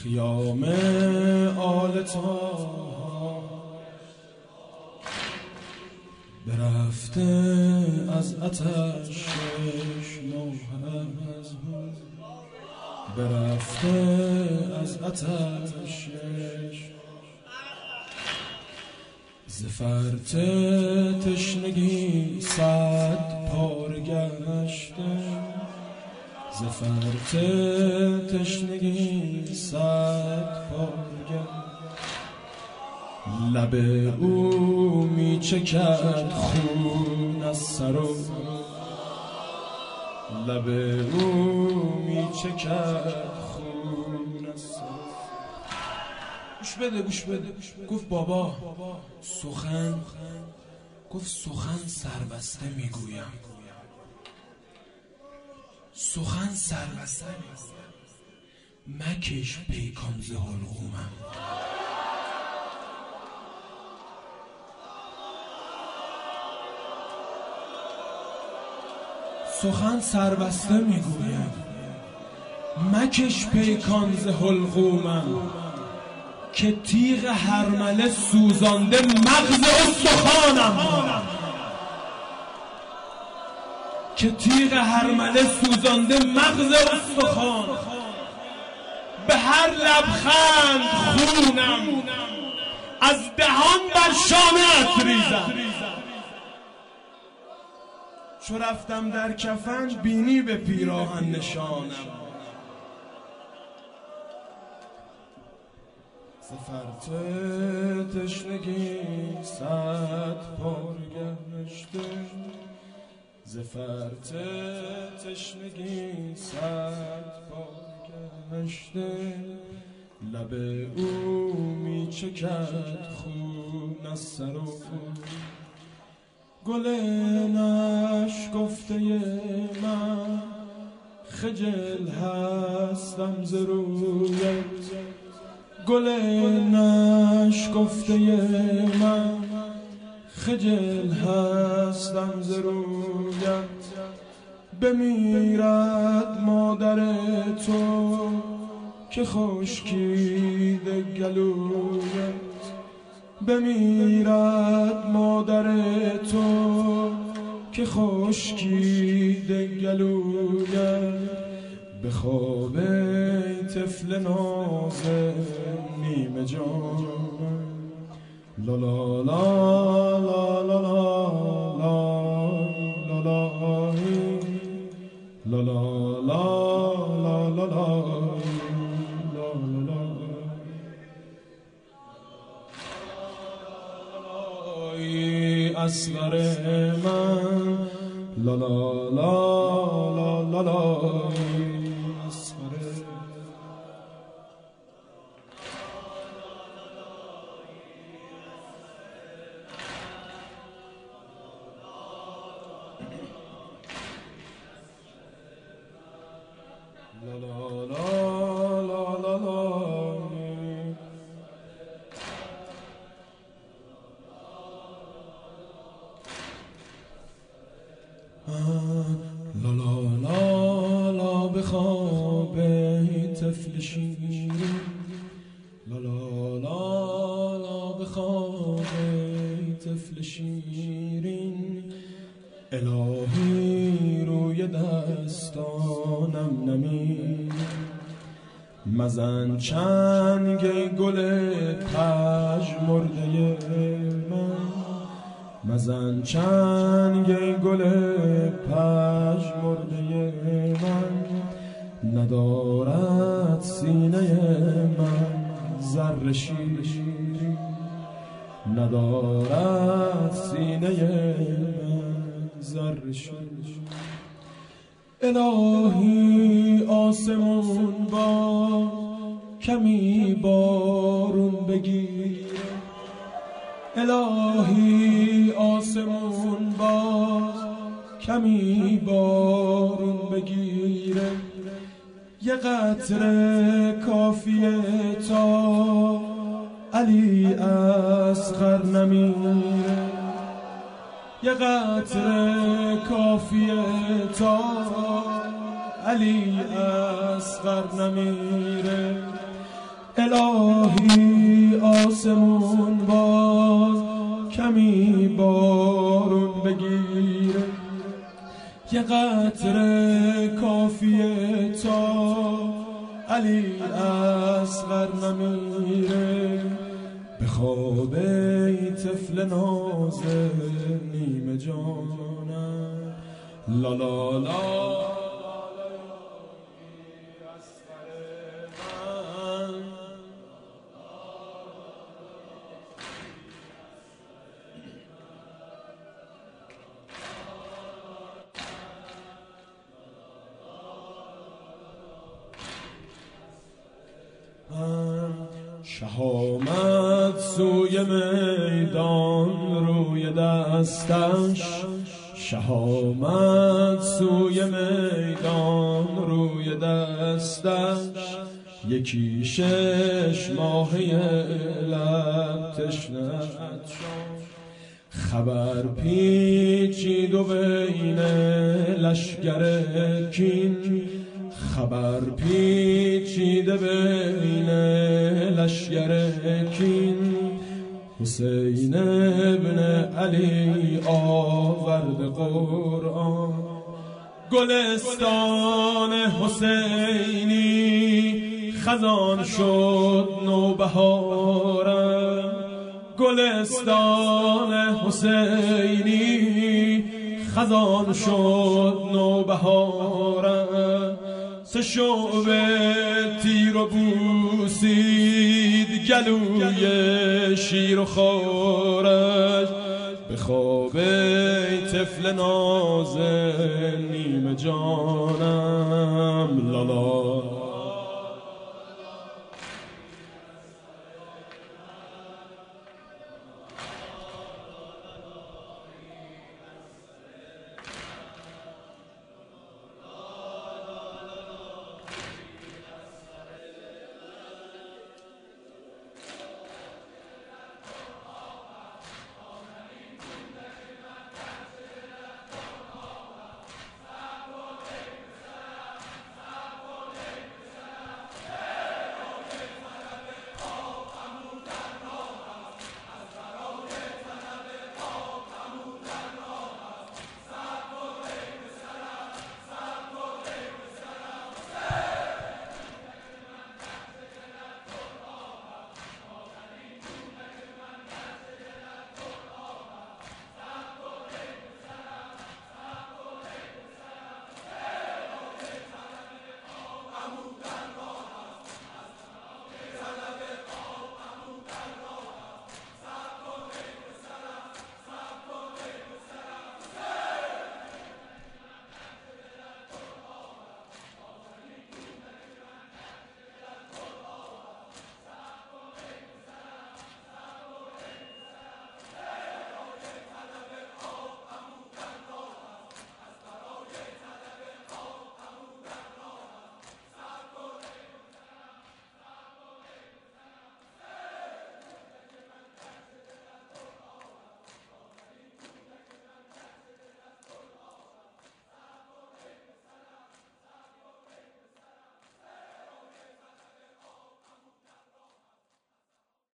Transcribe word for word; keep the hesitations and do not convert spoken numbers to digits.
خیام آل طه برفته از آتشش نوح از برفته از آتشش ز فرط تشنگی صد پاره گشته ز فرط تشنگی صد پاره گشته لب او می چکد خون از سر و لب او می چکد خون از سر. گوش بده گوش بده گفت بابا سخن گفت سخن سربسته میگویم سخن سربسته مکش پیکان ز حلقومم سخن سربسته میگویم مکش پیکان ز حلقومم که تیغ هرمله سوزانده مغز استخوانم که تیغ هرمله سوزانده مغز استخوان به هر لبخند خونم از دهان بر شانه‌ات ریزم چو رفتم در کفن بینی به پیراهن نشانم ز فرط تشنگی صد پاره گشته ز فرط تشنگی صد پاره گشته لب او می چکد خون از سر و گل نشکفته من خجل هستم ز رویت گل نشکفته من خجل هستم ز رویت بمیرد مادر تو که خشکیده گلویت بمیرد مادر تو که خشکیده گلویت به خواب طفل نازه نیمه جان لا لا لا لا لا لا لا لا لا لا لا لا اصغر من لا لا لا لا لا اصغر لا لا لا لا لا لا لا لا لا بخواب طفل شیرین لا لا لا لا بخواب طفل شیرین الهی روی دستانم نمیر مزن چنگ گل پژمرده من مزن چنگ گل پژمرده من ندارد سینه من زر شیرین ندارد سینه من زر شیرین الهی آسمون با کمی بارون بگیر الهی آسمون باز کمی بارون بگیره یه قطره کافیه تا علی اصغر نمیره یه قطره کافیه تا علی اصغر نمیره الهی آسمون باز کمی بارون بگیره، یه قطره کافیه تا علی اصغر نمیره، به خواب ای طفل نازه نیمه جانم. لا لا لا شه آمد سوی میدان روی دستش، شه آمد سوی میدان روی دستش، یکی شش ماهه لب تشنه‌ات شد، خبر پیچید و بین لشگر کین، خبر پیچیده بین لشگر کین، حسین ابن علی آورد قرآن، گلستان حسینی خزان شد نوبهارم، گلستان حسینی خزان شد نوبهارم، سه شعبه تیر و بوسید گلوی شیر و خورش، به خواب طفل نازه نیمه جانم. لالا